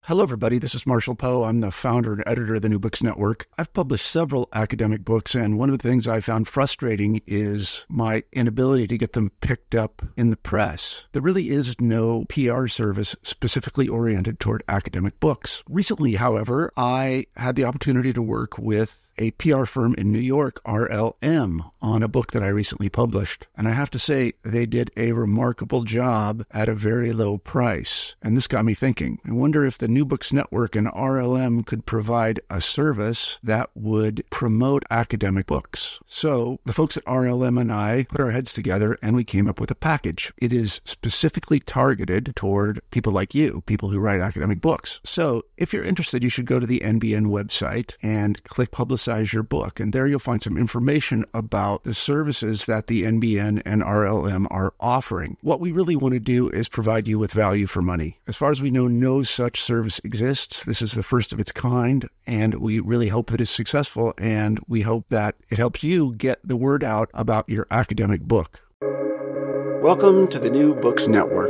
Hello, everybody. This is Marshall Poe. I'm the founder and editor of the New Books Network. I've published several academic books, and one of the things I found frustrating is my inability to get them picked up in the press. There really is no PR service specifically oriented toward academic books. Recently, however, I had the opportunity to work with a PR firm in New York, RLM, on a book that I recently published. And I have to say, they did a remarkable job at a very low price. And this got me thinking. I wonder if the New Books Network and RLM could provide a service that would promote academic books. So the folks at RLM and I put our heads together and we came up with a package. It is specifically targeted toward people like you, people who write academic books. So if you're interested, you should go to the NBN website and click Publicize Your Book. And there you'll find some information about the services that the NBN and RLM are offering. What we really want to do is provide you with value for money. As far as we know, no such service exists. This is the first of its kind, and we really hope that it's successful, and we hope that it helps you get the word out about your academic book. Welcome to the New Books Network.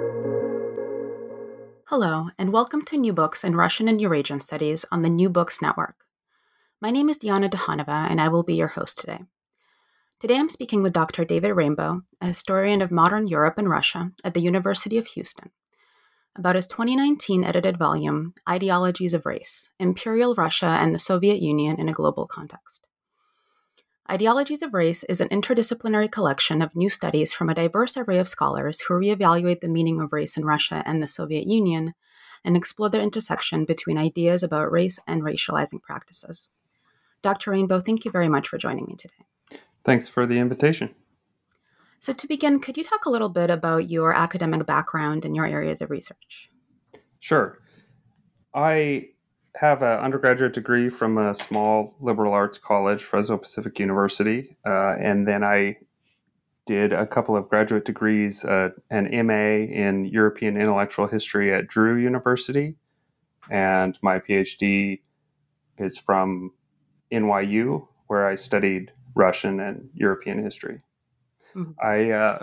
Hello, and welcome to New Books in Russian and Eurasian Studies on the New Books Network. My name is Diana Duhanova, and I will be your host today. Today I'm speaking with Dr. David Rainbow, a historian of modern Europe and Russia at the University of Houston, about his 2019 edited volume, Ideologies of Race: Imperial Russia and the Soviet Union in a Global Context. Ideologies of Race is an interdisciplinary collection of new studies from a diverse array of scholars who reevaluate the meaning of race in Russia and the Soviet Union and explore their intersection between ideas about race and racializing practices. Dr. Rainbow, thank you very much for joining me today. Thanks for the invitation. So to begin, could you talk a little bit about your academic background and your areas of research? Sure. I have an undergraduate degree from a small liberal arts college, Fresno Pacific University, and then I did a couple of graduate degrees, an MA in European Intellectual History at Drew University, and my PhD is from NYU, where I studied Russian and European history. Mm-hmm. I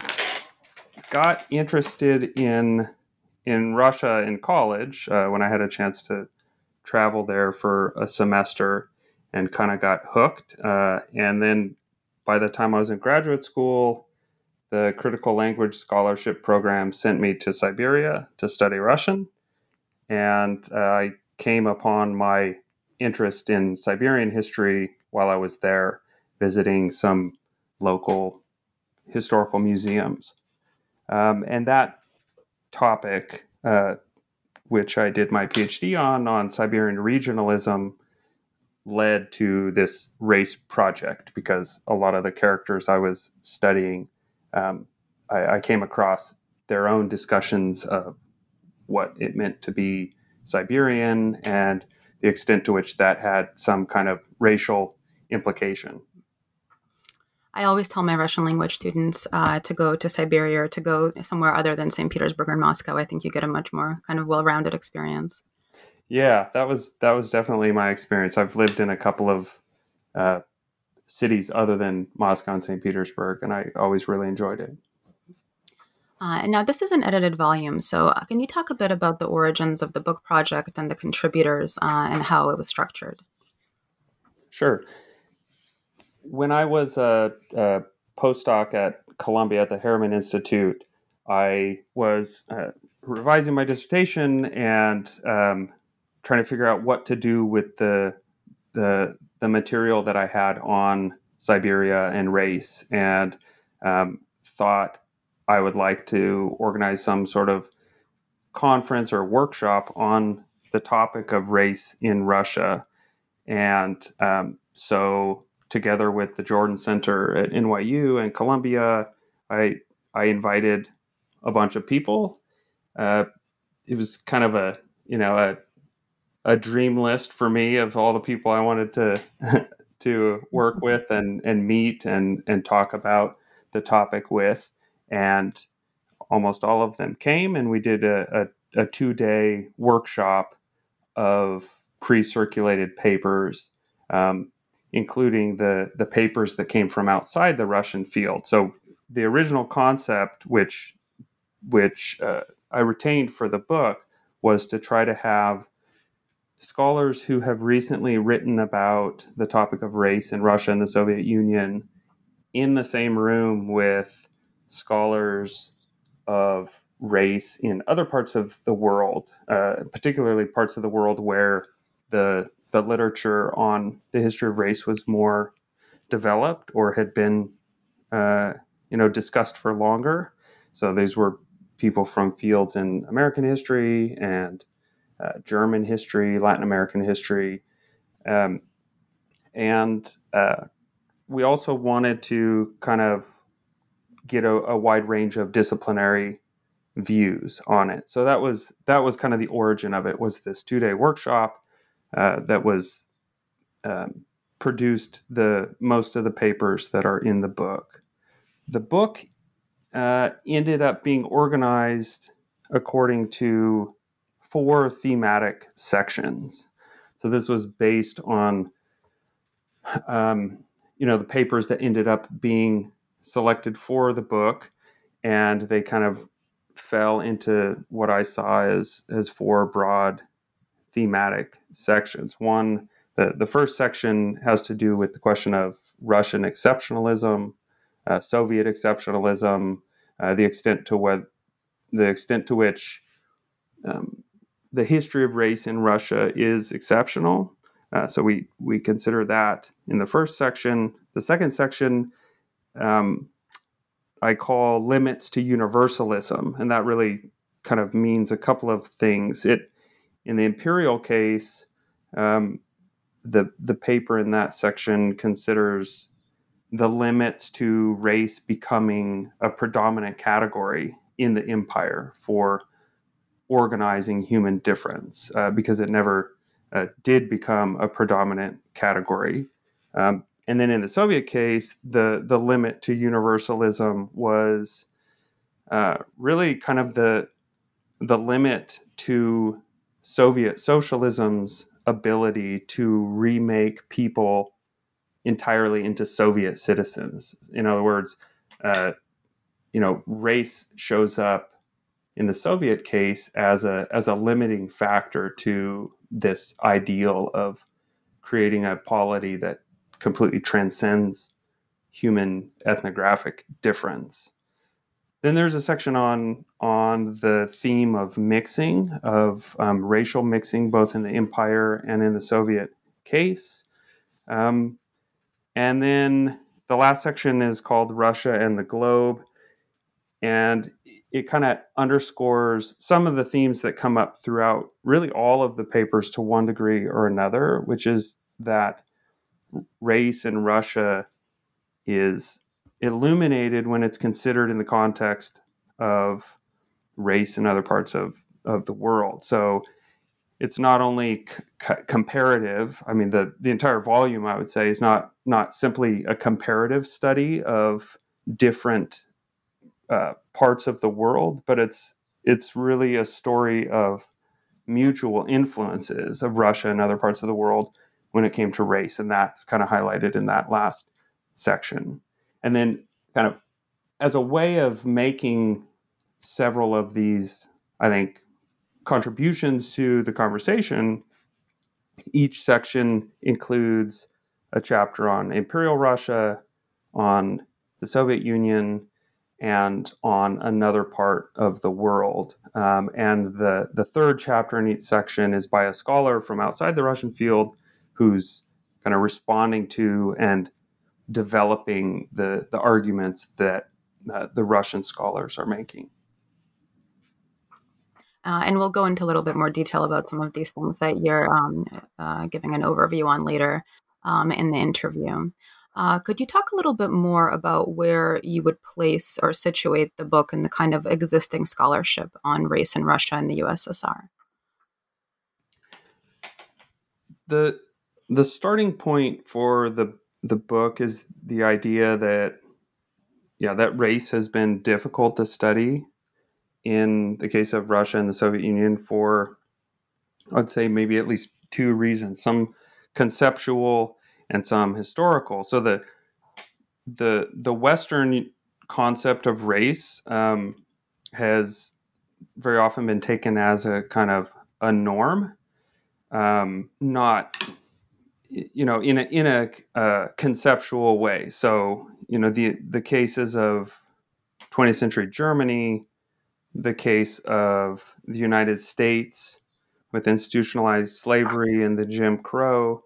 got interested in Russia in college when I had a chance to travel there for a semester and kind of got hooked. And then by the time I was in graduate school, the Critical Language Scholarship Program sent me to Siberia to study Russian. And I came upon my interest in Siberian history while I was there, visiting some local historical museums. And that topic, which I did my PhD on Siberian regionalism, led to this race project because a lot of the characters I was studying, I came across their own discussions of what it meant to be Siberian and the extent to which that had some kind of racial implication. I always tell my Russian language students to go to Siberia or to go somewhere other than St. Petersburg or Moscow. I think you get a much more kind of well-rounded experience. Yeah, that was definitely my experience. I've lived in a couple of cities other than Moscow and St. Petersburg, and I always really enjoyed it. And now this is an edited volume, so can you talk a bit about the origins of the book project and the contributors and how it was structured? Sure. When I was a postdoc at Columbia at the Harriman Institute, I was revising my dissertation and trying to figure out what to do with the material that I had on Siberia and race, and thought I would like to organize some sort of conference or workshop on the topic of race in Russia. And so together with the Jordan Center at NYU and Columbia, I invited a bunch of people. It was kind of a dream list for me of all the people I wanted to work with and meet and talk about the topic with. And almost all of them came, and we did a 2-day workshop of pre-circulated papers, including the papers that came from outside the Russian field. So the original concept, which I retained for the book, was to try to have scholars who have recently written about the topic of race in Russia and the Soviet Union in the same room with scholars of race in other parts of the world, particularly parts of the world where the literature on the history of race was more developed or had been discussed for longer. So these were people from fields in American history and German history, Latin American history. And we also wanted to kind of get a wide range of disciplinary views on it. So that was kind of the origin of it, was this 2-day workshop that was produced most of the papers that are in the book. The book ended up being organized according to 4 thematic sections. So this was based on, the papers that ended up being selected for the book, and they kind of fell into what I saw as 4 broad thematic sections. One, the first section has to do with the question of Russian exceptionalism, Soviet exceptionalism, the extent to which the history of race in Russia is exceptional. So we consider that in the first section. The second section I call limits to universalism, and that really kind of means a couple of things. In the imperial case, the paper in that section considers the limits to race becoming a predominant category in the empire for organizing human difference, because it never did become a predominant category. And then in the Soviet case, the limit to universalism was really kind of the limit to Soviet socialism's ability to remake people entirely into Soviet citizens. In other words, race shows up in the Soviet case as a limiting factor to this ideal of creating a polity that completely transcends human ethnographic difference. Then there's a section on the theme of mixing, of racial mixing, both in the empire and in the Soviet case. And then the last section is called Russia and the Globe. And it kind of underscores some of the themes that come up throughout really all of the papers to one degree or another, which is that race in Russia is illuminated when it's considered in the context of race in other parts of the world. So it's not only comparative. I mean, the entire volume, I would say, is not simply a comparative study of different parts of the world, but it's really a story of mutual influences of Russia and other parts of the world when it came to race, and that's kind of highlighted in that last section. And then, kind of as a way of making several of these, I think, contributions to the conversation, each section includes a chapter on Imperial Russia, on the Soviet Union, and on another part of the world. And the third chapter in each section is by a scholar from outside the Russian field who's kind of responding to and developing the arguments that the Russian scholars are making. And we'll go into a little bit more detail about some of these things that you're giving an overview on later in the interview. Could you talk a little bit more about where you would place or situate the book in the kind of existing scholarship on race in Russia and the USSR? The starting point for the book is the idea that that race has been difficult to study in the case of Russia and the Soviet Union for, I'd say, maybe at least 2 reasons, some conceptual and some historical. So the Western concept of race has very often been taken as a kind of a norm, not in a conceptual way. So the cases of 20th century Germany, the case of the United States with institutionalized slavery and the Jim Crow,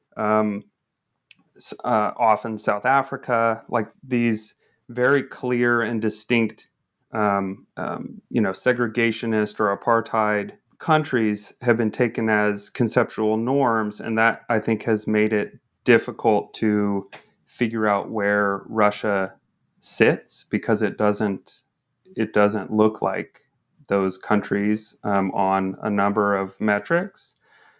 often South Africa, like these very clear and distinct, segregationist or apartheid countries have been taken as conceptual norms, and that I think has made it difficult to figure out where Russia sits, because it doesn't look like those countries on a number of metrics.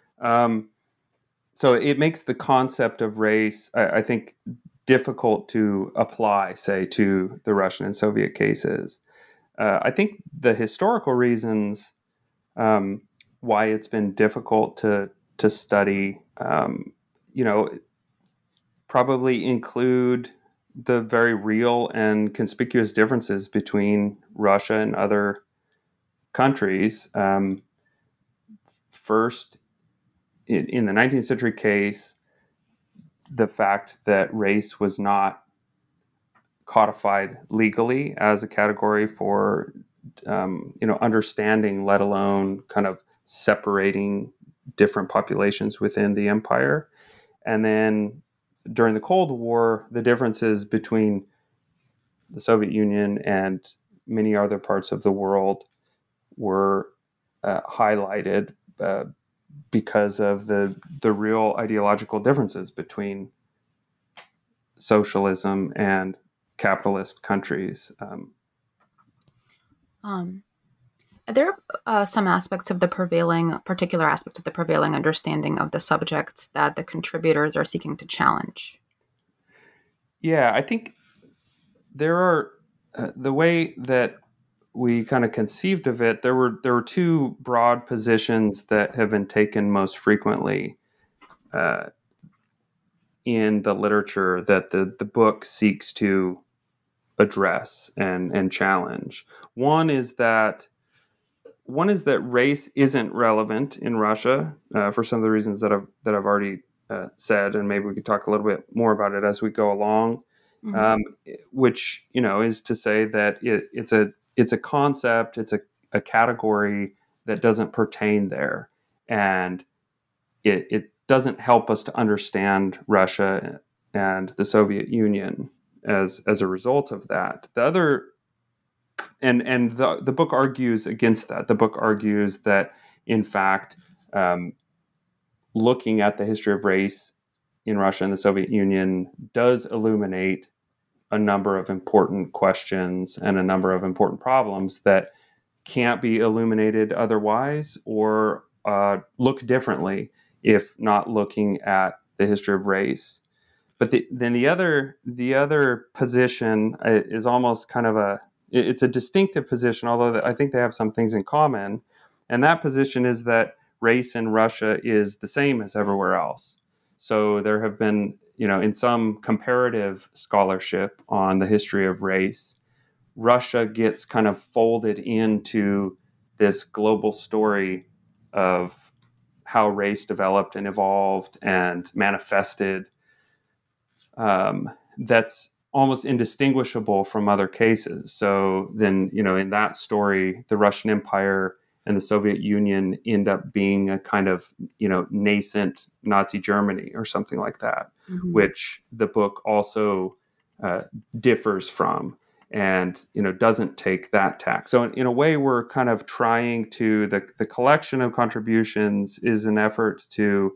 So it makes the concept of race, I think, difficult to apply, say, to the Russian and Soviet cases. I think the historical reasons why it's been difficult to study, probably include the very real and conspicuous differences between Russia and other countries. First, in the 19th century case, the fact that race was not codified legally as a category for, understanding, let alone kind of separating different populations within the empire. And then during the Cold War, the differences between the Soviet Union and many other parts of the world were highlighted because of the real ideological differences between socialism and capitalist countries. Are there some aspects of particular aspect of the prevailing understanding of the subject that the contributors are seeking to challenge? Yeah, I think there are the way that we kind of conceived of it. There were two broad positions that have been taken most frequently in the literature that the book seeks to address and challenge. One is that race isn't relevant in Russia for some of the reasons that I've already said, and maybe we could talk a little bit more about it as we go along. Mm-hmm. Which is to say that it's a concept, it's a category that doesn't pertain there, and it doesn't help us to understand Russia and the Soviet Union as a result of that. The other, and the book argues against that. The book argues that, in fact, looking at the history of race in Russia and the Soviet Union does illuminate a number of important questions and a number of important problems that can't be illuminated otherwise, or look differently if not looking at the history of race. But then the other position is almost kind of it's a distinctive position, although I think they have some things in common. And that position is that race in Russia is the same as everywhere else. So there have been, in some comparative scholarship on the history of race, Russia gets kind of folded into this global story of how race developed and evolved and manifested. That's almost indistinguishable from other cases. So then, in that story, the Russian Empire and the Soviet Union end up being a kind of, nascent Nazi Germany or something like that, mm-hmm. which the book also differs from and, doesn't take that tack. So in a way, we're kind of trying to, the collection of contributions is an effort to,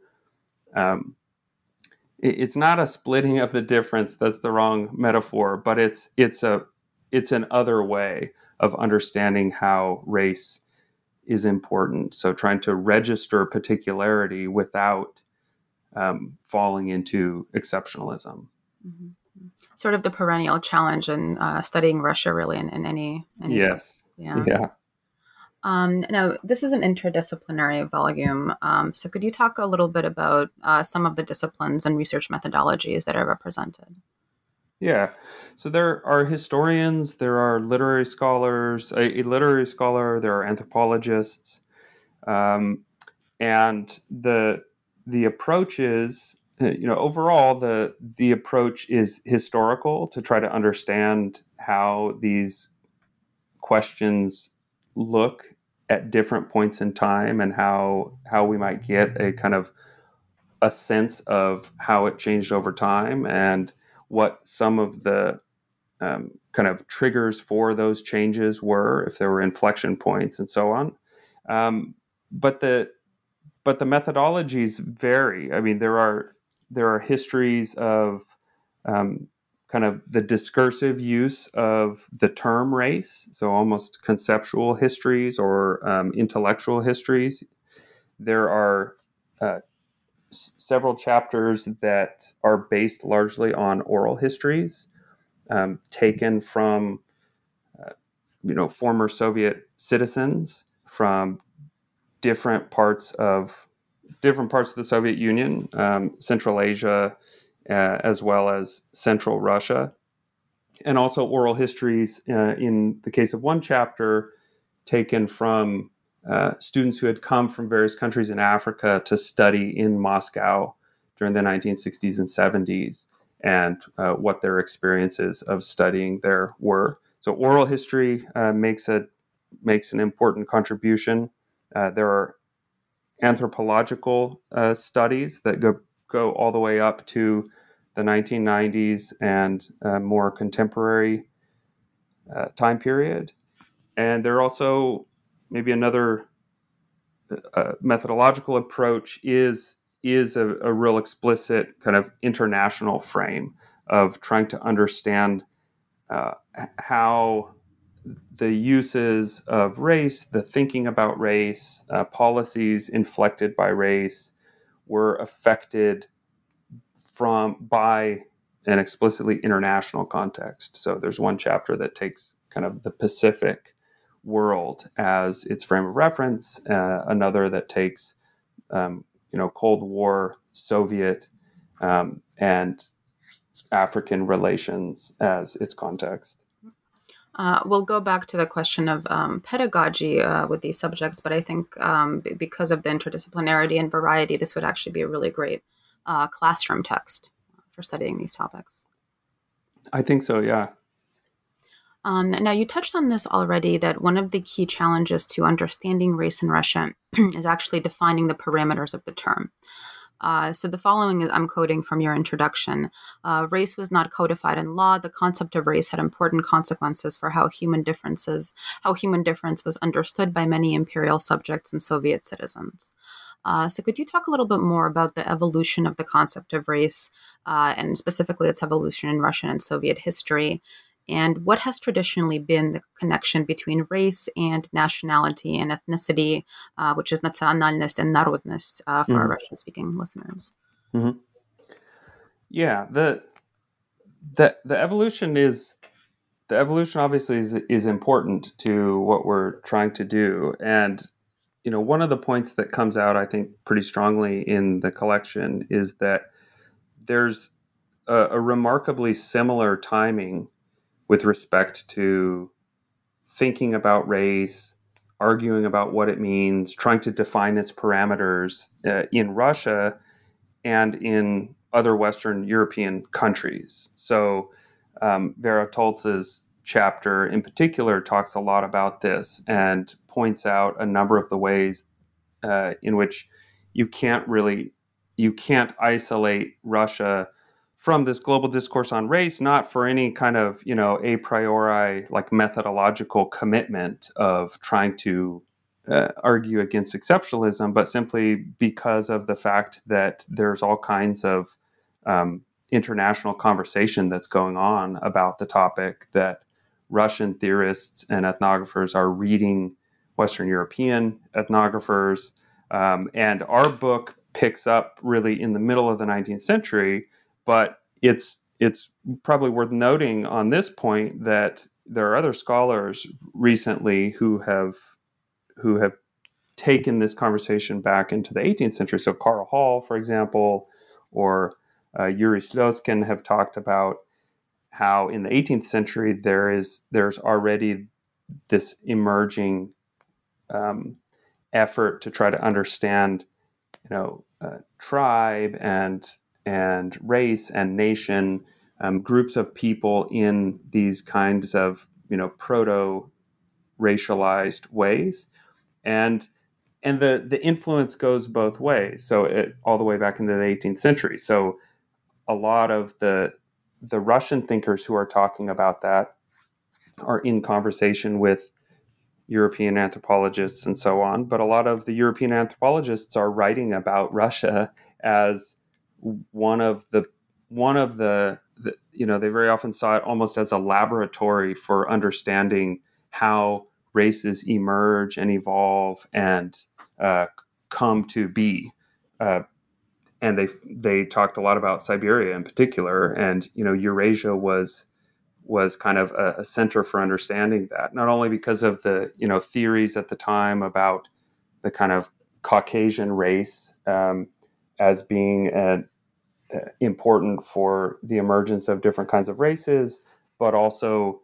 it's not a splitting of the difference. That's the wrong metaphor, but it's an other way of understanding how race is important. So trying to register particularity without falling into exceptionalism. Mm-hmm. Sort of the perennial challenge in studying Russia, really, in any yes. Yeah. Now, this is an interdisciplinary volume. So could you talk a little bit about some of the disciplines and research methodologies that are represented? Yeah. So there are historians, there are literary scholars, a literary scholar, there are anthropologists. And the approach is, overall, the approach is historical, to try to understand how these questions look at different points in time, and how we might get a kind of a sense of how it changed over time, and what some of the kind of triggers for those changes were, if there were inflection points and so on. But the methodologies vary. I mean, there are histories of kind of the discursive use of the term race, so almost conceptual histories or intellectual histories. There are several chapters that are based largely on oral histories, taken from former Soviet citizens from different parts of the Soviet Union, Central Asia, as well as Central Russia, and also oral histories, in the case of one chapter, taken from students who had come from various countries in Africa to study in Moscow during the 1960s and 70s, and what their experiences of studying there were. So oral history makes an important contribution. There are anthropological studies that go all the way up to the 1990s and more contemporary time period. And there are also maybe another methodological approach is a real explicit kind of international frame of trying to understand how the uses of race, the thinking about race, policies inflected by race were affected by an explicitly international context. So there's one chapter that takes kind of the Pacific world as its frame of reference, another that takes Cold War, Soviet, and African relations as its context. We'll go back to the question of pedagogy with these subjects, but I think because of the interdisciplinarity and variety, this would actually be a really great classroom text for studying these topics. I think so, yeah. Now, you touched on this already, that one of the key challenges to understanding race in Russia is actually defining the parameters of the term. So the following is, I'm quoting from your introduction. Race was not codified in law. The concept of race had important consequences for how human difference was understood by many imperial subjects and Soviet citizens. So could you talk a little bit more about the evolution of the concept of race, and specifically its evolution in Russian and Soviet history? And what has traditionally been the connection between race and nationality and ethnicity, which is nationalность and народность for our Russian-speaking listeners? Mm-hmm. Yeah, the evolution obviously is important to what we're trying to do. And one of the points that comes out, I think, pretty strongly in the collection is that there's a remarkably similar timing with respect to thinking about race, arguing about what it means, trying to define its parameters in Russia and in other Western European countries. So Vera Tolz's chapter in particular talks a lot about this and points out a number of the ways in which you can't isolate Russia from this global discourse on race, not for any kind of, a priori, like methodological commitment of trying to argue against exceptionalism, but simply because of the fact that there's all kinds of international conversation that's going on about the topic, that Russian theorists and ethnographers are reading Western European ethnographers. And our book picks up really in the middle of the 19th century, but it's probably worth noting on this point that there are other scholars recently who have taken this conversation back into the 18th century. So Carl Hall, for example, or Yuri Sloskin have talked about how in the 18th century there's already this emerging effort to try to understand, tribe and race and nation, groups of people in these kinds of, proto-racialized ways. And the influence goes both ways. So all the way back into the 18th century. So a lot of the Russian thinkers who are talking about that are in conversation with European anthropologists and so on. But a lot of the European anthropologists are writing about Russia as one of the they very often saw it almost as a laboratory for understanding how races emerge and evolve and come to be. And they talked a lot about Siberia in particular, and Eurasia was kind of a center for understanding that, not only because of the theories at the time about the kind of Caucasian race as being important for the emergence of different kinds of races, but also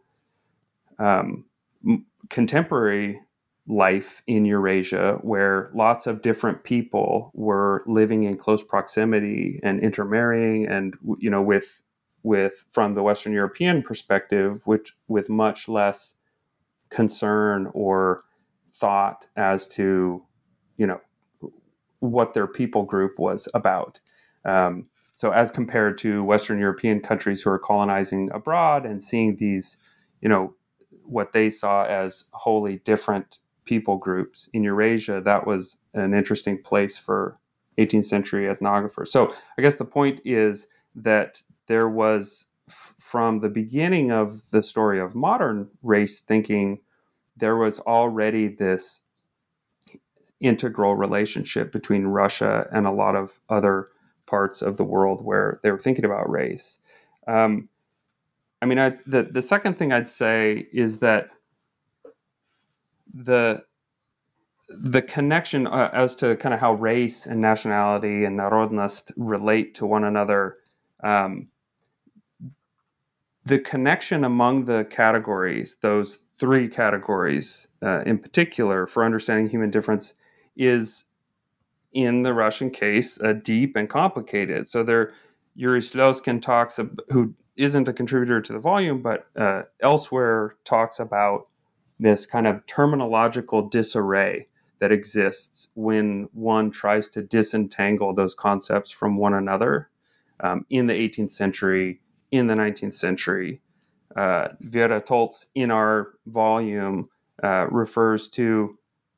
contemporary life in Eurasia, where lots of different people were living in close proximity and intermarrying, and with from the Western European perspective, which with much less concern or thought as to what their people group was about. So as compared to Western European countries who are colonizing abroad and seeing these, what they saw as wholly different people groups in Eurasia, that was an interesting place for 18th century ethnographers. So I guess the point is that there was, from the beginning of the story of modern race thinking, there was already this integral relationship between Russia and a lot of other parts of the world where they were thinking about race. The second thing I'd say is that the connection as to kind of how race and nationality and narodnost relate to one another, the connection among the categories, those three categories in particular for understanding human difference, is in the Russian case deep and complicated. So Yuri Sloskin talks, who isn't a contributor to the volume, but elsewhere talks about this kind of terminological disarray that exists when one tries to disentangle those concepts from one another in the 18th century, in the 19th century. Vera Tolz in our volume refers to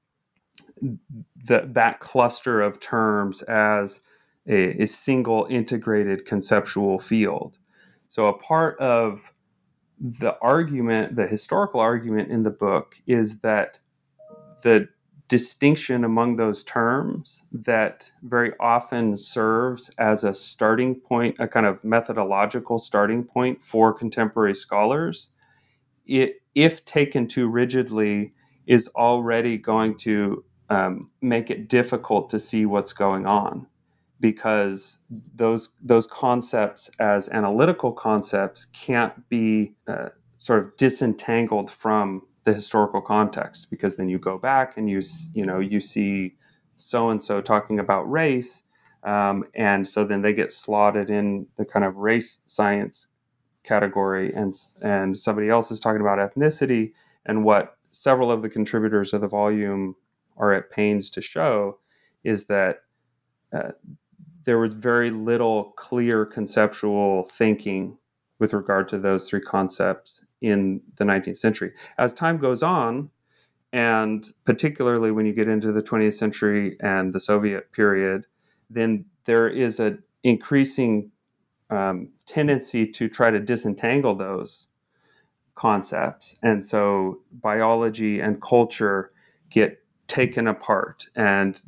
that cluster of terms as a single integrated conceptual field. So a part of the argument, the historical argument in the book, is that the distinction among those terms that very often serves as a starting point, a kind of methodological starting point for contemporary scholars, if taken too rigidly, is already going to make it difficult to see what's going on, because those concepts as analytical concepts can't be sort of disentangled from the historical context, because then you go back and you see so and so talking about race, and so then they get slotted in the kind of race science category, and somebody else is talking about ethnicity. And what several of the contributors of the volume are at pains to show is that there was very little clear conceptual thinking with regard to those three concepts in the 19th century. As time goes on, and particularly when you get into the 20th century and the Soviet period, then there is an increasing tendency to try to disentangle those concepts. And so biology and culture get taken apart, and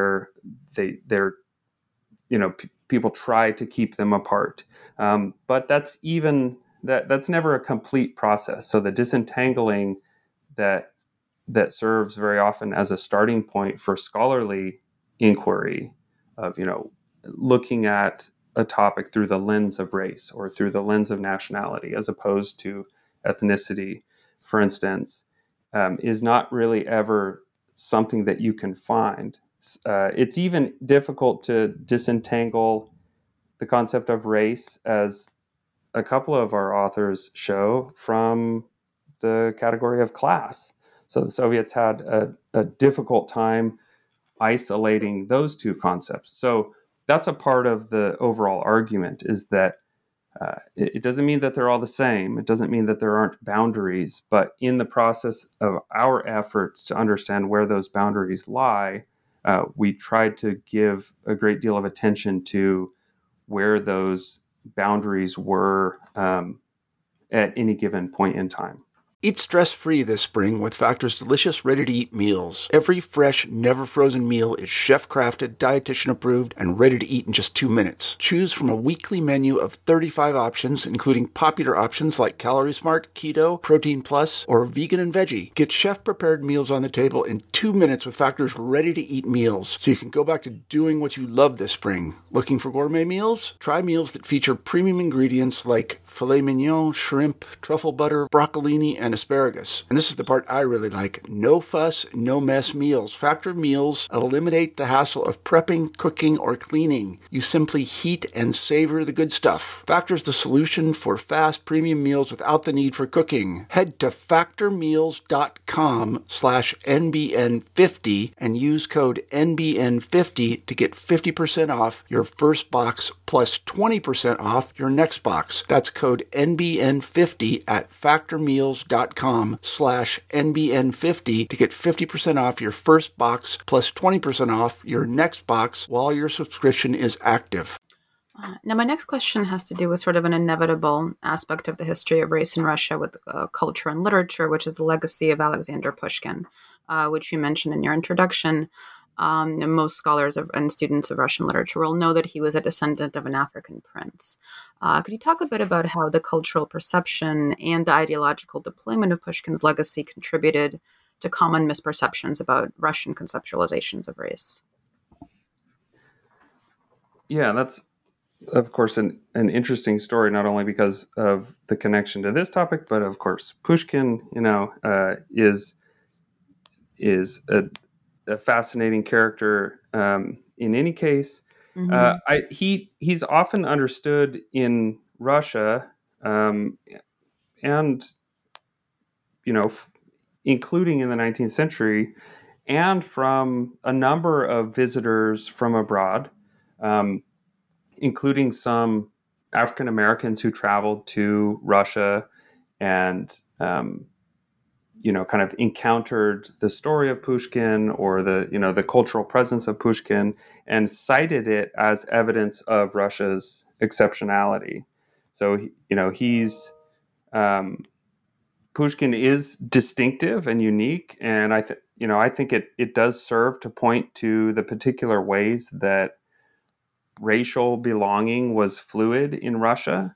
people try to keep them apart. But that's never a complete process. So the disentangling that serves very often as a starting point for scholarly inquiry of, looking at a topic through the lens of race or through the lens of nationality, as opposed to ethnicity, for instance, is not really ever something that you can find. It's even difficult to disentangle the concept of race, as a couple of our authors show, from the category of class. So the Soviets had a difficult time isolating those two concepts. So that's a part of the overall argument, is that it doesn't mean that they're all the same. It doesn't mean that there aren't boundaries, but in the process of our efforts to understand where those boundaries lie, we tried to give a great deal of attention to where those boundaries were at any given point in time. Eat stress-free this spring with Factor's delicious, ready-to-eat meals. Every fresh, never-frozen meal is chef-crafted, dietitian-approved, and ready to eat in just 2 minutes. Choose from a weekly menu of 35 options, including popular options like Calorie Smart, Keto, Protein Plus, or Vegan and Veggie. Get chef-prepared meals on the table in 2 minutes with Factor's ready-to-eat meals, so you can go back to doing what you love this spring. Looking for gourmet meals? Try meals that feature premium ingredients like filet mignon, shrimp, truffle butter, broccolini, and asparagus. And this is the part I really like. No fuss, no mess meals. Factor meals eliminate the hassle of prepping, cooking, or cleaning. You simply heat and savor the good stuff. Factor's the solution for fast premium meals without the need for cooking. Head to factormeals.com/NBN50 and use code NBN50 to get 50% off your first box plus 20% off your next box. That's code NBN50 at factormeals.com/NBN50 to get 50% off your first box plus 20% off your next box while your subscription is active. Now, my next question has to do with sort of an inevitable aspect of the history of race in Russia with culture and literature, which is the legacy of Alexander Pushkin, which you mentioned in your introduction. And most scholars and students of Russian literature will know that he was a descendant of an African prince. Could you talk a bit about how the cultural perception and the ideological deployment of Pushkin's legacy contributed to common misperceptions about Russian conceptualizations of race? Yeah, that's, of course, an interesting story, not only because of the connection to this topic, but of course, Pushkin, is a fascinating character in any case. Mm-hmm. He's often understood in Russia, and including in the 19th century, and from a number of visitors from abroad, including some African Americans who traveled to Russia and kind of encountered the story of Pushkin or the cultural presence of Pushkin and cited it as evidence of Russia's exceptionality. So, Pushkin is distinctive and unique, and I think it does serve to point to the particular ways that racial belonging was fluid in Russia.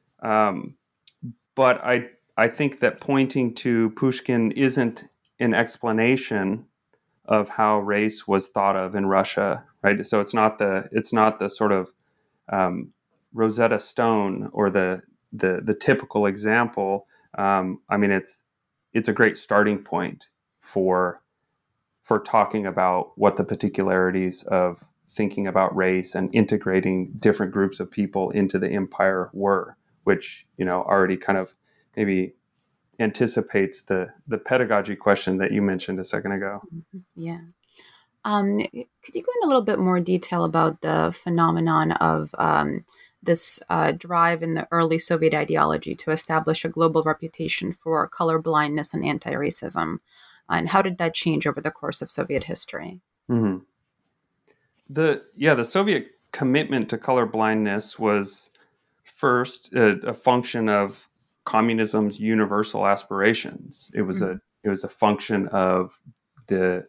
But I think that pointing to Pushkin isn't an explanation of how race was thought of in Russia, right? So it's not the sort of Rosetta Stone or the typical example. It's a great starting point for talking about what the particularities of thinking about race and integrating different groups of people into the empire were, which already kind of maybe anticipates the pedagogy question that you mentioned a second ago. Yeah. Could you go into a little bit more detail about the phenomenon of this drive in the early Soviet ideology to establish a global reputation for colorblindness and anti-racism? And how did that change over the course of Soviet history? Mm-hmm. The Soviet commitment to colorblindness was first a function of communism's universal aspirations. It was a function of the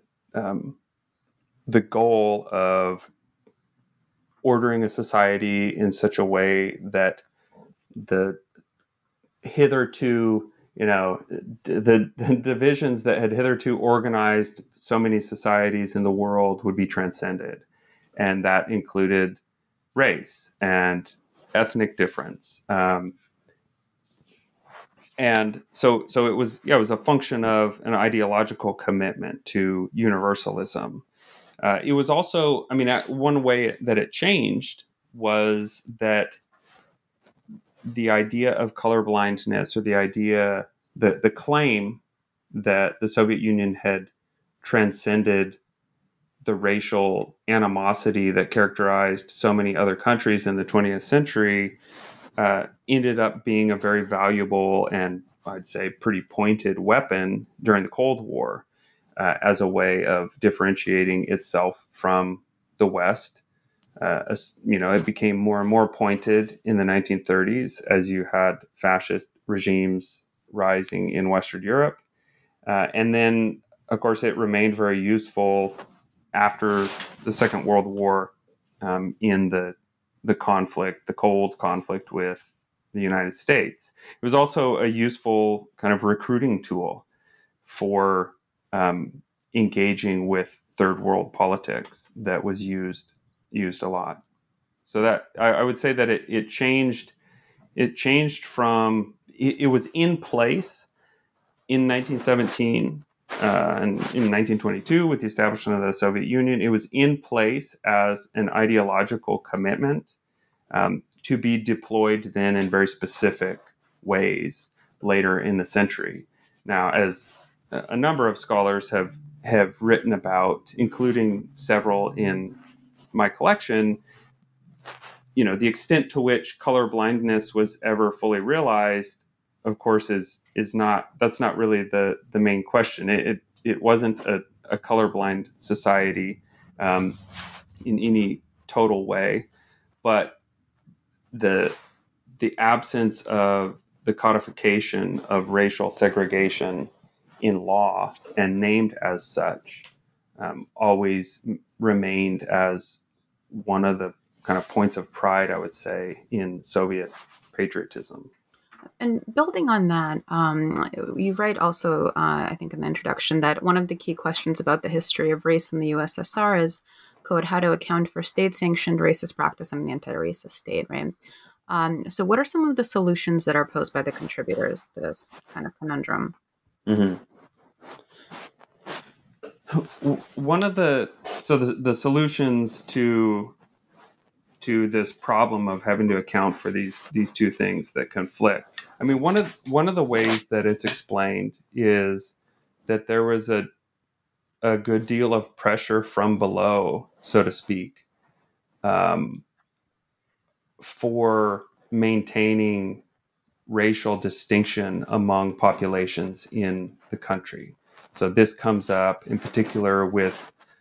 goal of ordering a society in such a way that the hitherto, the divisions that had hitherto organized so many societies in the world would be transcended. And that included race and ethnic difference. And so it was a function of an ideological commitment to universalism. It was also, one way that it changed was that the idea of colorblindness, or the claim that the Soviet Union had transcended the racial animosity that characterized so many other countries in the 20th century, ended up being a very valuable and, I'd say, pretty pointed weapon during the Cold War, as a way of differentiating itself from the West. It became more and more pointed in the 1930s as you had fascist regimes rising in Western Europe. And then, of course, it remained very useful after the Second World War, in the conflict, the cold conflict with the United States. It was also a useful kind of recruiting tool for engaging with third world politics that was used a lot. So that I would say that it changed. It changed from it was in place in 1917 and in 1922 with the establishment of the Soviet Union. It was in place as an ideological commitment, to be deployed then in very specific ways later in the century. Now, as a number of scholars have written about, including several in my collection, the extent to which color blindness was ever fully realized, of course, is not, that's not really the main question. It wasn't a colorblind society, in any total way, but the absence of the codification of racial segregation in law and named as such, always remained as one of the kind of points of pride, I would say, in Soviet patriotism. And building on that, you write also, I think in the introduction, that one of the key questions about the history of race in the USSR is, quote, how to account for state-sanctioned racist practice in the anti-racist state, right? So what are some of the solutions that are posed by the contributors to this kind of conundrum? Mm-hmm. One of the solutions to this problem of having to account for these two things that conflict. I mean, one of the ways that it's explained is that there was a good deal of pressure from below, so to speak, for maintaining racial distinction among populations in the country. So this comes up in particular with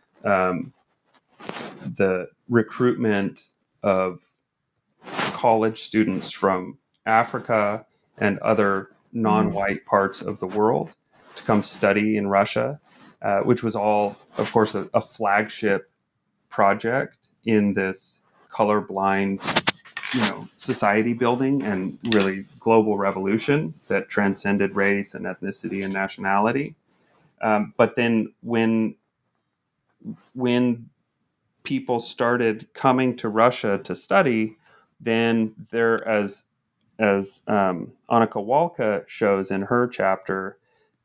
the recruitment of college students from Africa and other non-white parts of the world to come study in Russia, which was all, of course, a flagship project in this colorblind, society building and really global revolution that transcended race and ethnicity and nationality. But then when people started coming to Russia to study, then there, as Annika Walka shows in her chapter,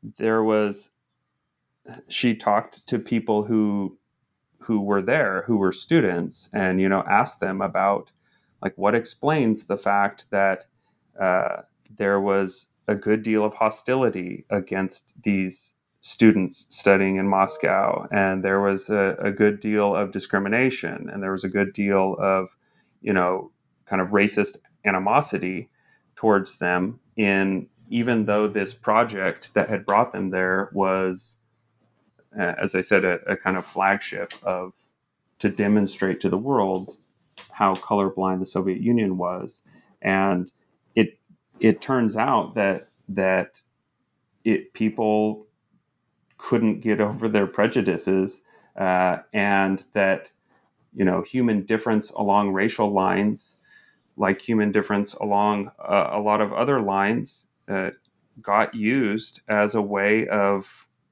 she talked to people who were there, who were students, and asked them about, like, what explains the fact that there was a good deal of hostility against these students studying in Moscow, and there was a good deal of discrimination, and there was a good deal of, kind of racist animosity towards them, even though this project that had brought them there was, as I said, a kind of flagship to demonstrate to the world how colorblind the Soviet Union was. And it turns out that people couldn't get over their prejudices, and that human difference along racial lines, like human difference along a lot of other lines, got used as a way of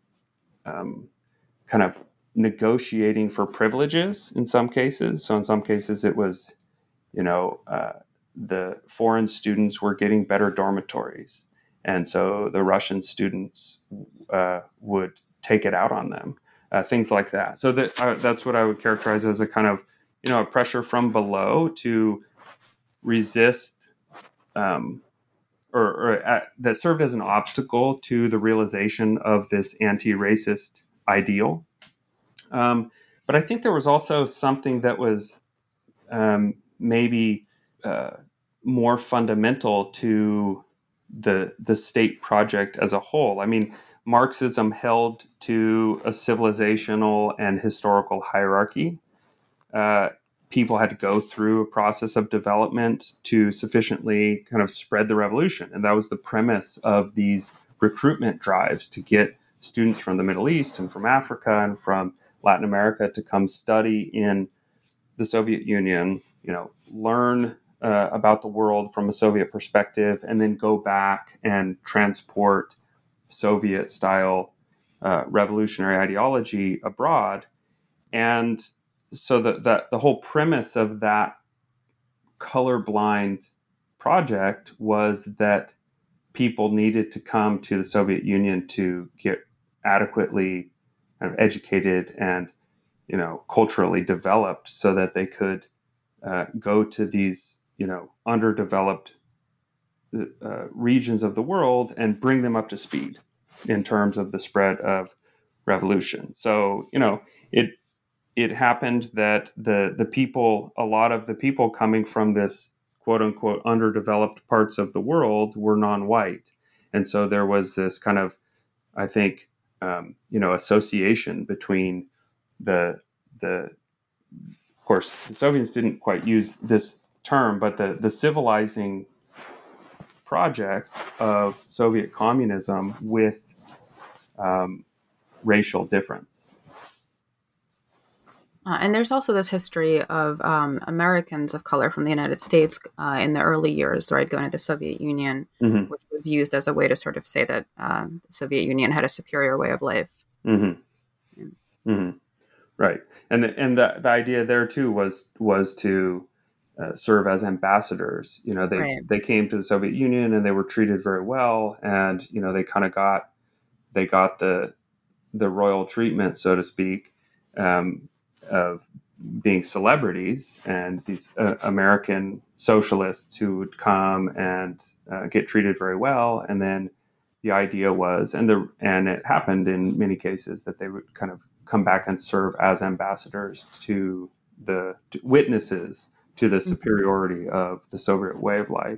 kind of negotiating for privileges in some cases. So in some cases it was, the foreign students were getting better dormitories, And so the Russian students would take it out on them, things like that. So that's what I would characterize as a kind of, a pressure from below to resist, that served as an obstacle to the realization of this anti-racist ideal. But I think there was also something that was maybe more fundamental to the state project as a whole. I mean, Marxism held to a civilizational and historical hierarchy. People had to go through a process of development to sufficiently kind of spread the revolution. And that was the premise of these recruitment drives to get students from the Middle East and from Africa and from Latin America to come study in the Soviet Union, learn about the world from a Soviet perspective, and then go back and transport Soviet-style revolutionary ideology abroad. And so the whole premise of that colorblind project was that people needed to come to the Soviet Union to get adequately kind of educated and culturally developed so that they could go to these underdeveloped regions of the world and bring them up to speed in terms of the spread of revolution. So it happened that a lot of the people coming from this quote unquote underdeveloped parts of the world were non-white, and so there was this kind of, I think, association between of course, the Soviets didn't quite use this term, but the civilizing project of Soviet communism with racial difference. And there's also this history of Americans of color from the United States in the early years, right, going to the Soviet Union, mm-hmm. which was used as a way to sort of say that the Soviet Union had a superior way of life. Mm-hmm. Yeah. Mm-hmm. Right, and the idea there too was to serve as ambassadors. They came to the Soviet Union and they were treated very well, and they kind of got the royal treatment, so to speak, of being celebrities, and these American socialists who would come and get treated very well, and then the idea was, and it happened in many cases, that they would kind of come back and serve as ambassadors to the witnesses to the superiority of the Soviet way of life.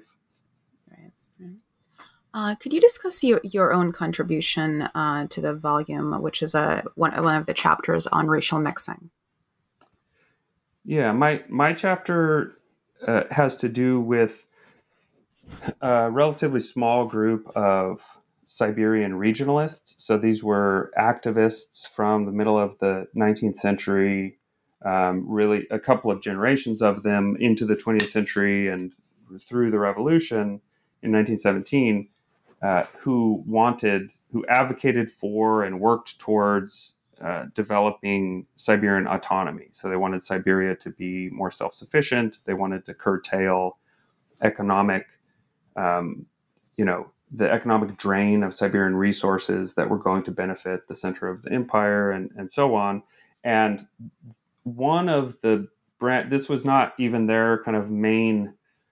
Right. Could you discuss your own contribution to the volume, which is one of the chapters on racial mixing? Yeah, my chapter has to do with a relatively small group of Siberian regionalists. So these were activists from the middle of the 19th century, really a couple of generations of them into the 20th century and through the revolution in 1917, who advocated for and worked towards developing Siberian autonomy. So they wanted Siberia to be more self-sufficient. They wanted to curtail the economic drain of Siberian resources that were going to benefit the center of the empire, and so on. And one of this was not even their kind of main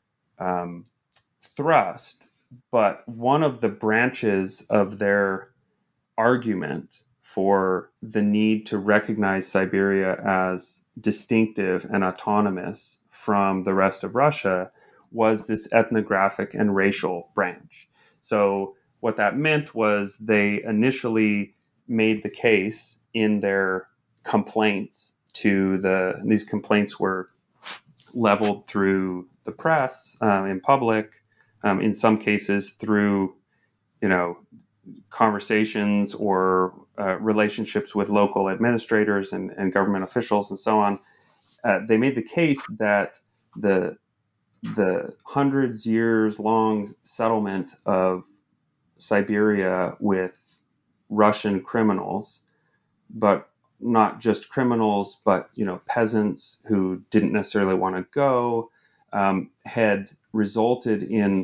thrust, but one of the branches of their argument for the need to recognize Siberia as distinctive and autonomous from the rest of Russia was this ethnographic and racial branch. So what that meant was they initially made the case in their complaints these complaints were leveled through the press, in public, in some cases through, conversations or relationships with local administrators and government officials and so on. They made the case that the hundreds years long settlement of Siberia with Russian criminals, but not just criminals, but peasants who didn't necessarily want to go, had resulted in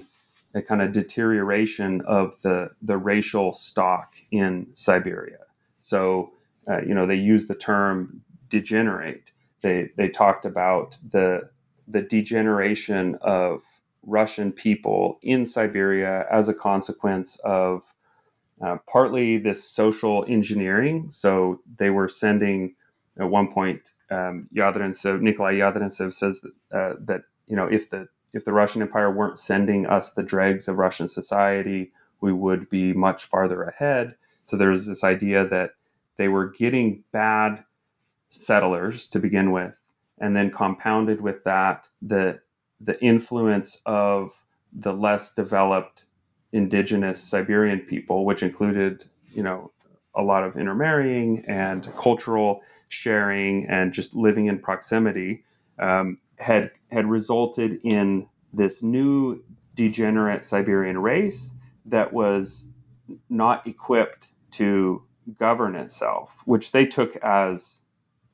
a kind of deterioration of the racial stock in Siberia. So, they use the term degenerate. They talked about the degeneration of Russian people in Siberia as a consequence of partly this social engineering. So they were sending, at one point, Nikolai Yadrintsev says that if the Russian Empire weren't sending us the dregs of Russian society, we would be much farther ahead. So there's this idea that they were getting bad settlers to begin with, and then compounded with that the influence of the less developed indigenous Siberian people, which included, a lot of intermarrying and cultural sharing and just living in proximity, had resulted in this new degenerate Siberian race that was not equipped to govern itself, which they took as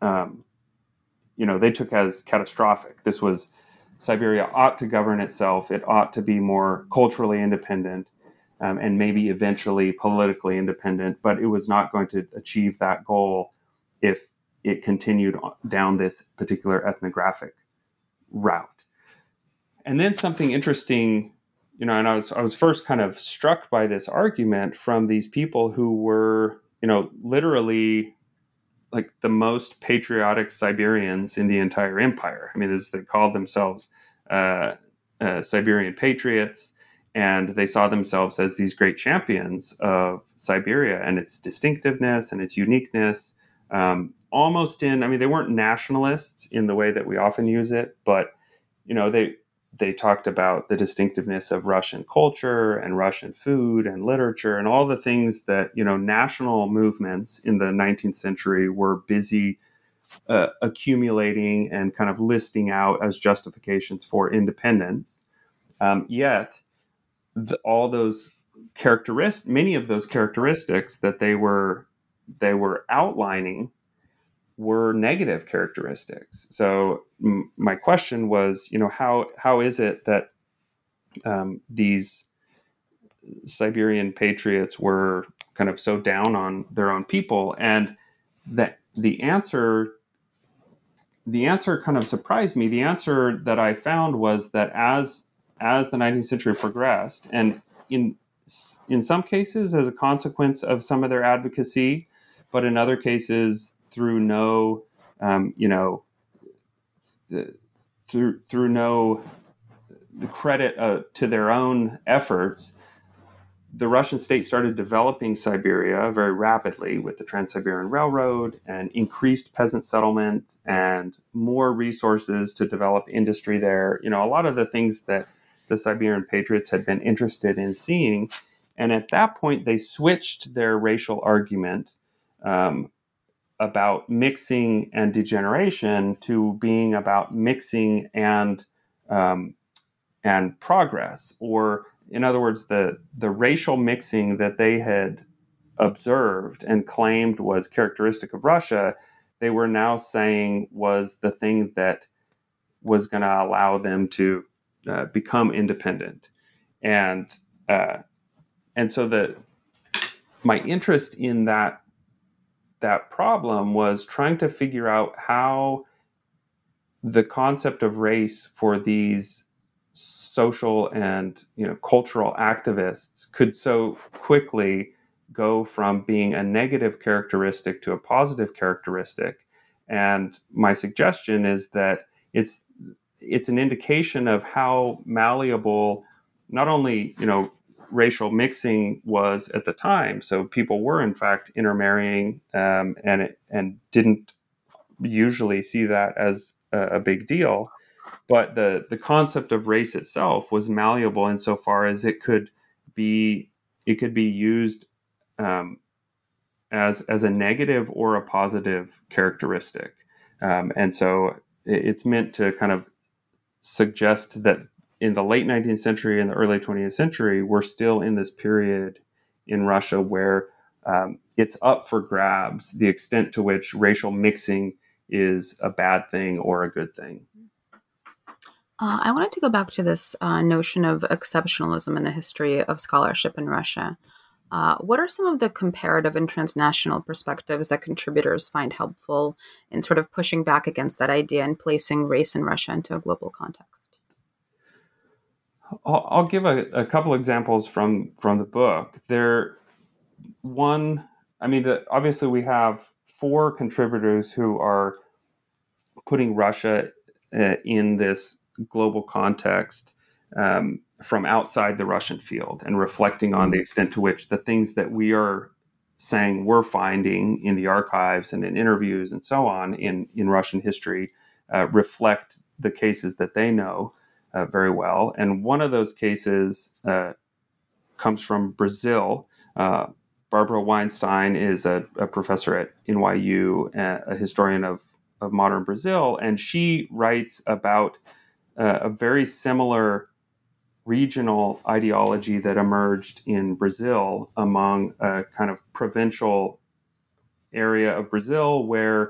catastrophic. This was Siberia ought to govern itself. It ought to be more culturally independent, and maybe eventually politically independent, but it was not going to achieve that goal if it continued down this particular ethnographic route. And then something interesting, and I was first kind of struck by this argument from these people who were, literally like the most patriotic Siberians in the entire empire. I mean, they called themselves Siberian patriots, and they saw themselves as these great champions of Siberia and its distinctiveness and its uniqueness. They weren't nationalists in the way that we often use it, but they talked about the distinctiveness of Russian culture and Russian food and literature and all the things that, national movements in the 19th century were busy accumulating and kind of listing out as justifications for independence. Yet, many of those characteristics that they were outlining were negative characteristics. So my question was, how is it that these Siberian patriots were kind of so down on their own people? And that the answer kind of surprised me. The answer that I found was that as the 19th century progressed, and in some cases as a consequence of some of their advocacy, but in other cases through no through no credit to their own efforts, the Russian state started developing Siberia very rapidly with the Trans-Siberian Railroad and increased peasant settlement and more resources to develop industry there. A lot of the things that the Siberian patriots had been interested in seeing. And at that point, they switched their racial argument about mixing and degeneration to being about mixing and progress. Or, in other words, the racial mixing that they had observed and claimed was characteristic of Russia, they were now saying was the thing that was going to allow them to become independent. And so my interest in that problem was trying to figure out how the concept of race for these social and cultural activists could so quickly go from being a negative characteristic to a positive characteristic. And my suggestion is that it's an indication of how malleable not only racial mixing was at the time. So people were in fact intermarrying, and didn't usually see that as a big deal. But the concept of race itself was malleable insofar as it could be used as a negative or a positive characteristic, and so it's meant to kind of suggest that in the late 19th century and the early 20th century, we're still in this period in Russia where it's up for grabs the extent to which racial mixing is a bad thing or a good thing. I wanted to go back to this notion of exceptionalism in the history of scholarship in Russia. What are some of the comparative and transnational perspectives that contributors find helpful in sort of pushing back against that idea and placing race in Russia into a global context? I'll give a couple examples from the book. Obviously we have four contributors who are putting Russia in this global context from outside the Russian field and reflecting on the extent to which the things that we are saying we're finding in the archives and in interviews and so on in Russian history reflect the cases that they know very well. And one of those cases comes from Brazil. Barbara Weinstein is a professor at NYU, a historian of modern Brazil, and she writes about a very similar regional ideology that emerged in Brazil among a kind of provincial area of Brazil where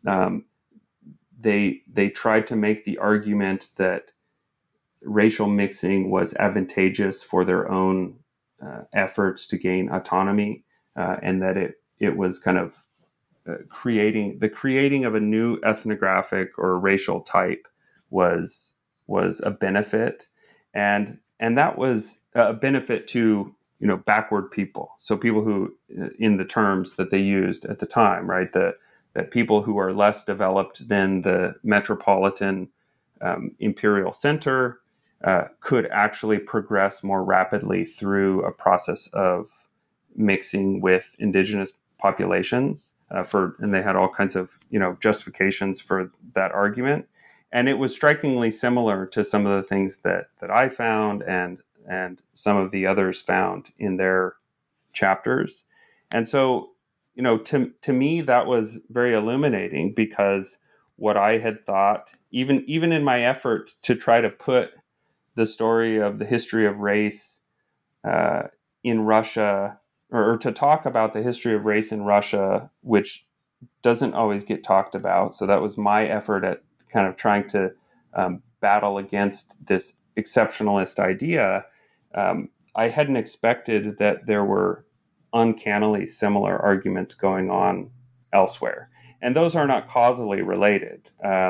they tried to make the argument that racial mixing was advantageous for their own efforts to gain autonomy, and that it was kind of creating of a new ethnographic or racial type was a benefit, and that was a benefit to backward people, so people who, in the terms that they used at the time, right, that people who are less developed than the metropolitan imperial center could actually progress more rapidly through a process of mixing with indigenous populations. And they had all kinds of justifications for that argument, and it was strikingly similar to some of the things that I found and some of the others found in their chapters. And so, to me, that was very illuminating, because what I had thought, even in my effort to try to put the story of the history of race in Russia, or to talk about the history of race in Russia, which doesn't always get talked about. So that was my effort at kind of trying to battle against this exceptionalist idea. I hadn't expected that there were uncannily similar arguments going on elsewhere. And those are not causally related.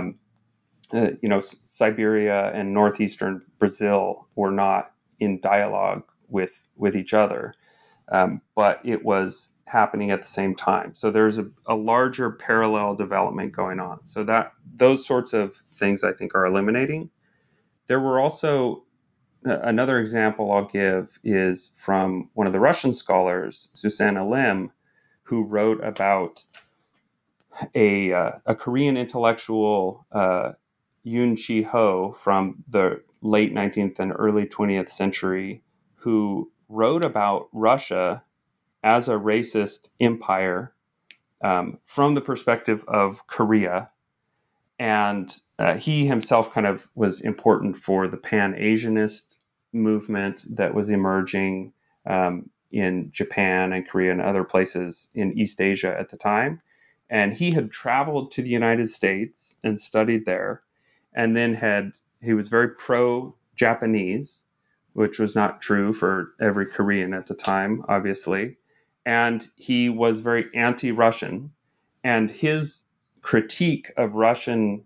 Siberia and northeastern Brazil were not in dialogue with each other, but it was happening at the same time. So there's a larger parallel development going on. So that those sorts of things I think are illuminating. There were also another example I'll give is from one of the Russian scholars, Susanna Lim, who wrote about a Korean intellectual, Yoon Chi-ho, from the late 19th and early 20th century, who wrote about Russia as a racist empire from the perspective of Korea. And he himself kind of was important for the Pan-Asianist movement that was emerging in Japan and Korea and other places in East Asia at the time. And he had traveled to the United States and studied there. And then he was very pro-Japanese, which was not true for every Korean at the time, obviously. And he was very anti-Russian. And his critique of Russian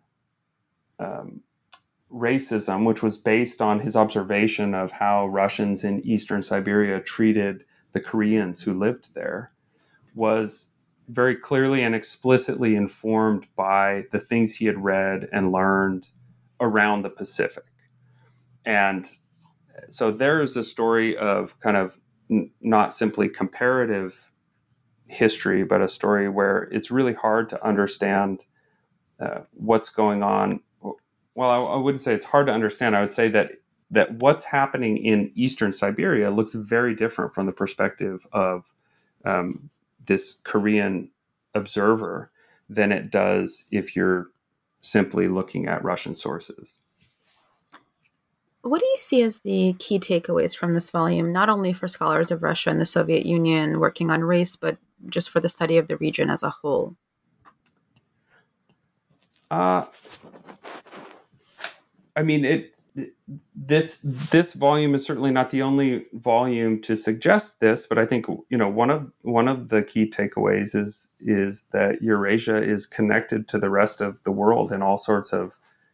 racism, which was based on his observation of how Russians in Eastern Siberia treated the Koreans who lived there, was very clearly and explicitly informed by the things he had read and learned around the Pacific. And so there is a story of kind of not simply comparative history, but a story where it's really hard to understand what's going on. Well, I wouldn't say it's hard to understand. I would say that what's happening in Eastern Siberia looks very different from the perspective of this Korean observer than it does if you're simply looking at Russian sources. What do you see as the key takeaways from this volume, not only for scholars of Russia and the Soviet Union working on race, but just for the study of the region as a whole? I mean, this volume is certainly not the only volume to suggest this, but I think one of the key takeaways is that Eurasia is connected to the rest of the world in all sorts of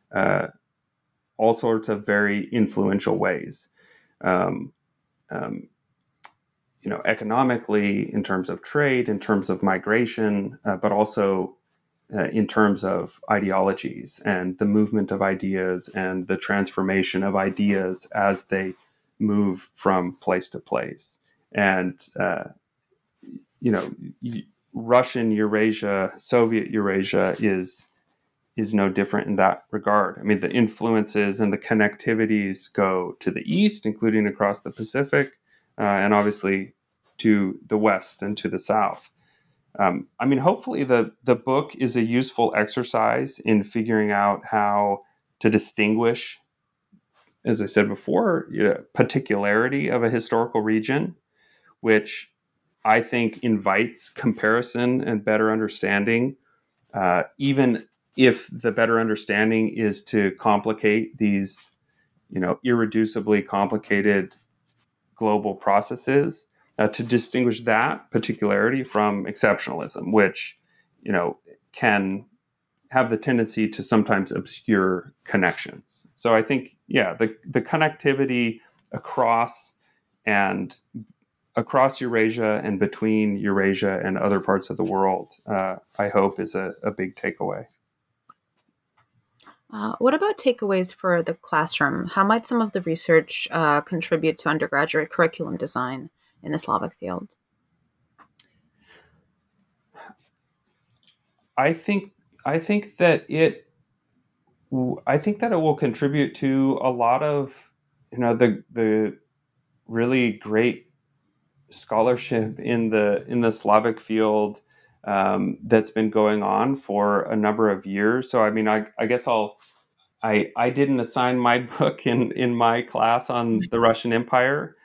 very influential ways. Economically, in terms of trade, in terms of migration, but also in terms of ideologies and the movement of ideas and the transformation of ideas as they move from place to place. And, Russian Eurasia, Soviet Eurasia is no different in that regard. I mean, the influences and the connectivities go to the east, including across the Pacific, and obviously to the west and to the south. Hopefully the book is a useful exercise in figuring out how to distinguish, as I said before, particularity of a historical region, which I think invites comparison and better understanding, even if the better understanding is to complicate these, irreducibly complicated global processes, to distinguish that particularity from exceptionalism, which, can have the tendency to sometimes obscure connections. So I think, the connectivity across Eurasia and between Eurasia and other parts of the world, I hope is a big takeaway. What about takeaways for the classroom? How might some of the research contribute to undergraduate curriculum design in the Slavic field? I think that it will contribute to a lot of, the really great scholarship in the Slavic field that's been going on for a number of years. So, I guess I didn't assign my book in my class on the Russian Empire,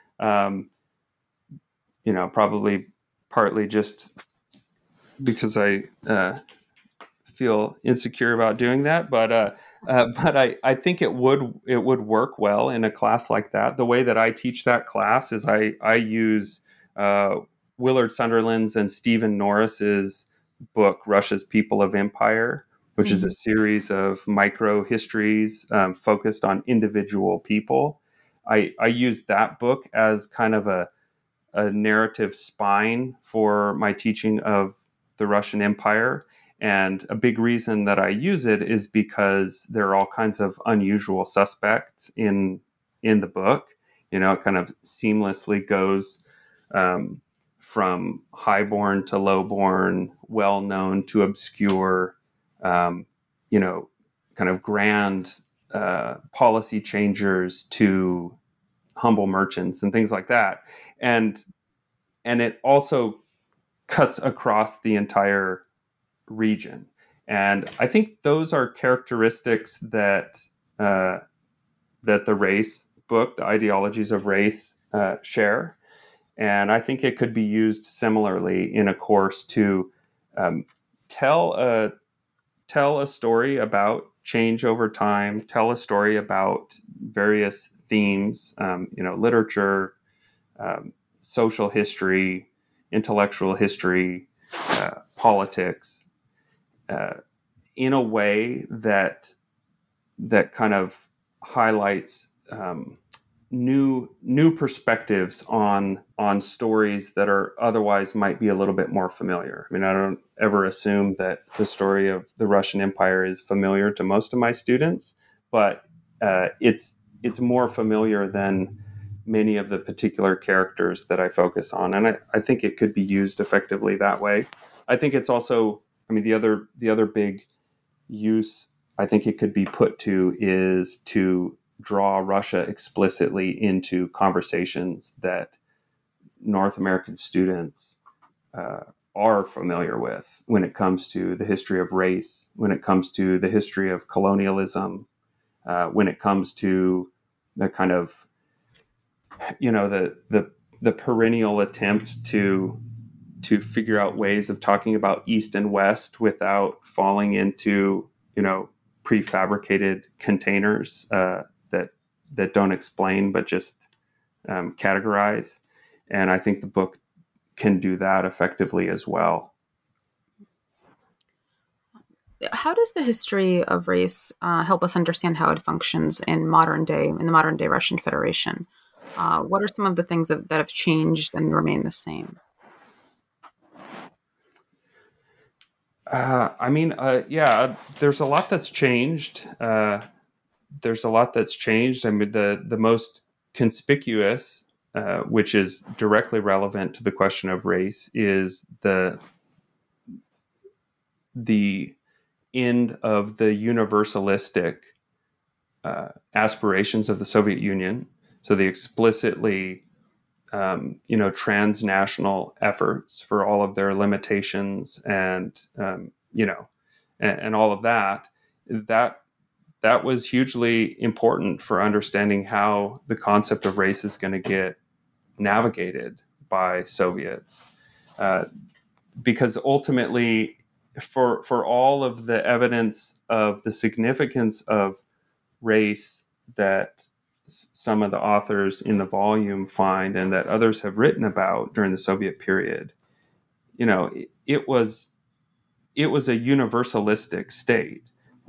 probably partly just because I feel insecure about doing that, but I think it would work well in a class like that. The way that I teach that class is I use Willard Sunderland's and Stephen Norris's book, Russia's People of Empire, which is a series of micro histories focused on individual people. I use that book as kind of a narrative spine for my teaching of the Russian Empire. And a big reason that I use it is because there are all kinds of unusual suspects in the book. It kind of seamlessly goes from highborn to lowborn, well-known to obscure, kind of grand policy changers to humble merchants and things like that. And it also cuts across the entire region. And I think those are characteristics that the race book, the ideologies of race, share. And I think it could be used similarly in a course to tell a story about change over time, tell a story about various themes, literature, social history, intellectual history, politics, in a way that kind of highlights new perspectives on stories that are otherwise might be a little bit more familiar. I don't ever assume that the story of the Russian Empire is familiar to most of my students, but it's more familiar than many of the particular characters that I focus on, and I think it could be used effectively that way. I think it's also, the other big use I think it could be put to is to draw Russia explicitly into conversations that North American students are familiar with when it comes to the history of race, when it comes to the history of colonialism, when it comes to the kind of, the perennial attempt to figure out ways of talking about East and West without falling into, prefabricated containers that that don't explain, but just categorize. And I think the book can do that effectively as well. How does the history of race help us understand how it functions in the modern day Russian Federation? What are some of the things that have changed and remain the same? There's a lot that's changed. I mean, the most conspicuous, which is directly relevant to the question of race, is the end of the universalistic aspirations of the Soviet Union. So the explicitly, transnational efforts, for all of their limitations and all of that. That was hugely important for understanding how the concept of race is going to get navigated by Soviets, because ultimately, for all of the evidence of the significance of race that some of the authors in the volume find and that others have written about during the Soviet period, it was a universalistic state.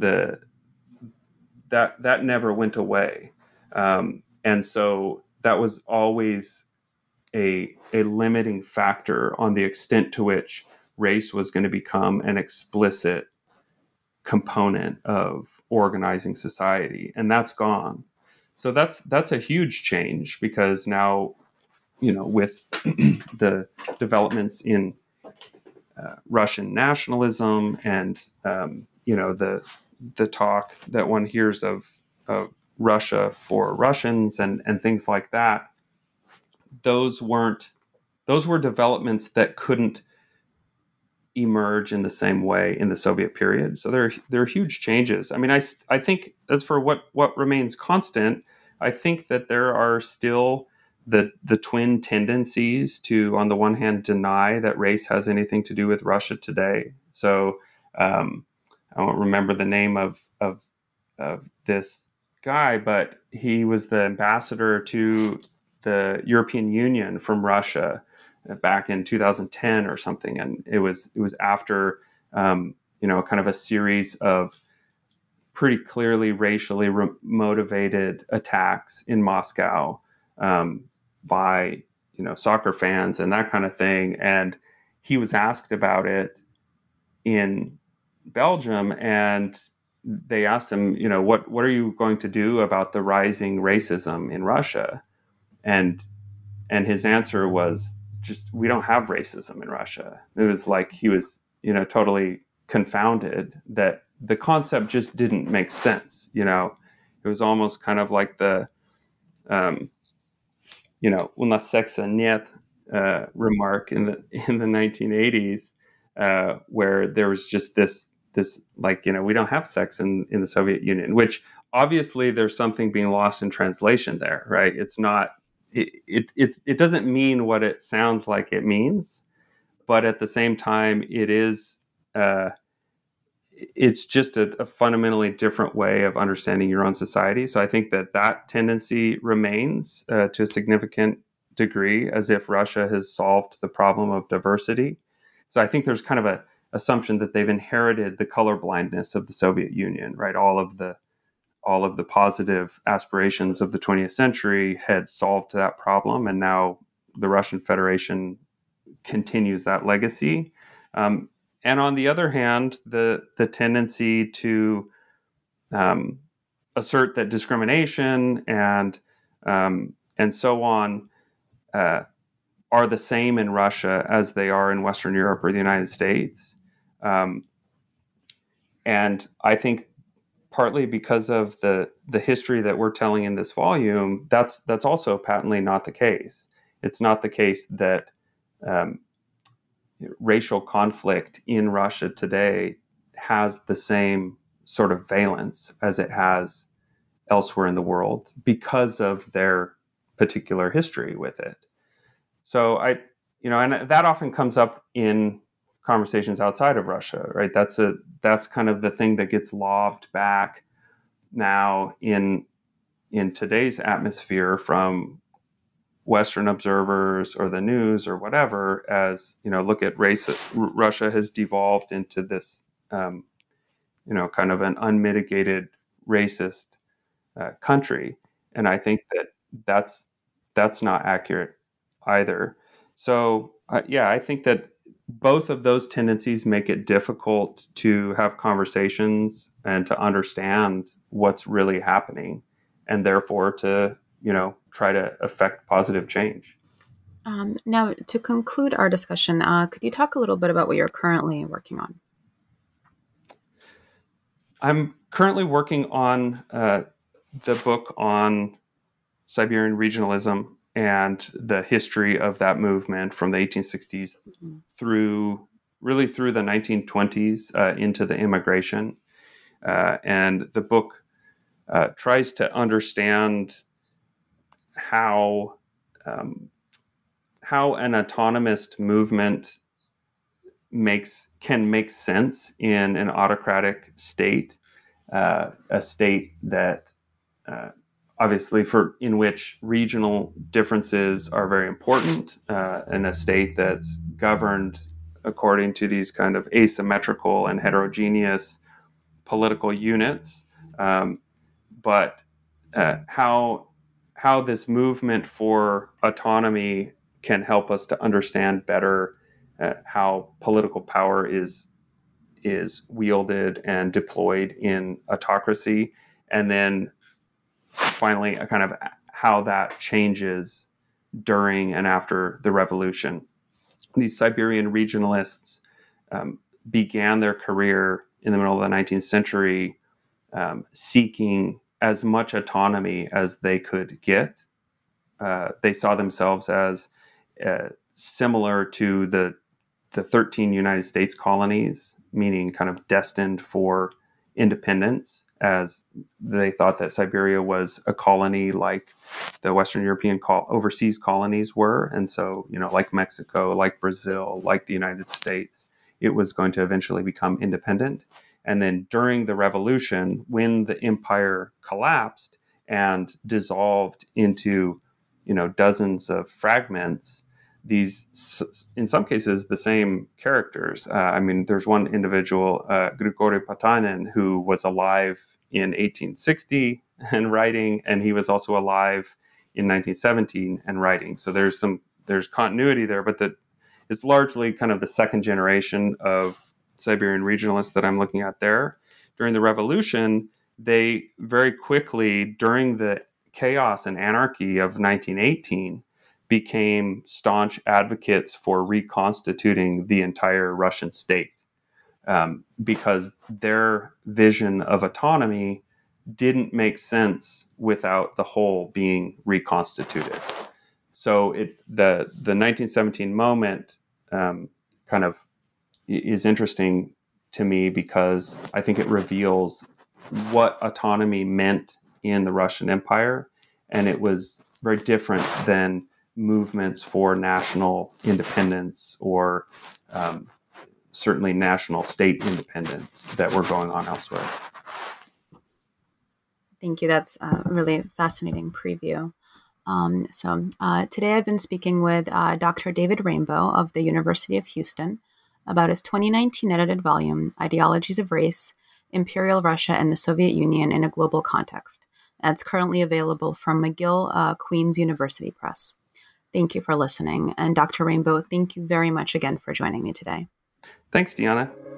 That never went away, and so that was always a limiting factor on the extent to which race was going to become an explicit component of organizing society, and that's gone. So that's a huge change, because now, with the developments in Russian nationalism and the talk that one hears of Russia for Russians and things like that, those were developments that couldn't emerge in the same way in the Soviet period. So there are huge changes. I mean, I think, as for what remains constant, I think that there are still the twin tendencies to, on the one hand, deny that race has anything to do with Russia today. So I won't remember the name of this guy, but he was the ambassador to the European Union from Russia back in 2010 or something, and it was after kind of a series of pretty clearly racially motivated attacks in Moscow by soccer fans and that kind of thing, and he was asked about it in Belgium, and they asked him, what are you going to do about the rising racism in Russia? And his answer was, just, we don't have racism in Russia. It was like he was, totally confounded that the concept just didn't make sense. It was almost kind of like the, "У нас секса нет" remark in the 1980s, where there was just this like, we don't have sex in the Soviet Union, which obviously there's something being lost in translation there, right? It's not. It doesn't mean what it sounds like it means, but at the same time, it's just a fundamentally different way of understanding your own society. So I think that tendency remains to a significant degree, as if Russia has solved the problem of diversity. So I think there's kind of a assumption that they've inherited the colorblindness of the Soviet Union, right? All of the positive aspirations of the 20th century had solved that problem, and now the Russian Federation continues that legacy. And on the other hand, the tendency to assert that discrimination and so on are the same in Russia as they are in Western Europe or the United States. And I think, partly because of the history that we're telling in this volume, that's also patently not the case. It's not the case that racial conflict in Russia today has the same sort of valence as it has elsewhere in the world because of their particular history with it. So and that often comes up in conversations outside of Russia, right? That's kind of the thing that gets lobbed back now in in today's atmosphere from Western observers or the news or whatever as, look at race. Russia has devolved into this, kind of an unmitigated racist country. And I think that's not accurate either. So, I think that both of those tendencies make it difficult to have conversations and to understand what's really happening, and therefore to, try to affect positive change. Now, to conclude our discussion, could you talk a little bit about what you're currently working on? I'm currently working on the book on Siberian regionalism and the history of that movement from the 1860s through the 1920s into the immigration. And the book tries to understand how an autonomous movement can make sense in an autocratic state, a state that obviously in which regional differences are very important, and a state that's governed according to these kind of asymmetrical and heterogeneous political units, but how this movement for autonomy can help us to understand better how political power is wielded and deployed in autocracy, and then finally kind of how that changes during and after the revolution. These Siberian regionalists began their career in the middle of the 19th century seeking as much autonomy as they could get. They saw themselves as similar to the 13 United States colonies, meaning kind of destined for independence, as they thought that Siberia was a colony like the Western European overseas colonies were. And so, like Mexico, like Brazil, like the United States, it was going to eventually become independent. And then during the revolution, when the empire collapsed and dissolved into, dozens of fragments, these, in some cases, the same characters. There's one individual, Grigory Potanin, who was alive in 1860 and writing, and he was also alive in 1917 and writing. So there's continuity there, but it's largely kind of the second generation of Siberian regionalists that I'm looking at there. During the revolution, they very quickly, during the chaos and anarchy of 1918, became staunch advocates for reconstituting the entire Russian state, because their vision of autonomy didn't make sense without the whole being reconstituted. So the 1917 moment kind of is interesting to me because I think it reveals what autonomy meant in the Russian Empire, and it was very different than movements for national independence or certainly national state independence that were going on elsewhere. Thank you. That's a really fascinating preview. Today I've been speaking with Dr. David Rainbow of the University of Houston about his 2019 edited volume, Ideologies of Race, Imperial Russia and the Soviet Union in a Global Context. That's currently available from McGill Queen's University Press. Thank you for listening. And Dr. Rainbow, thank you very much again for joining me today. Thanks, Deanna.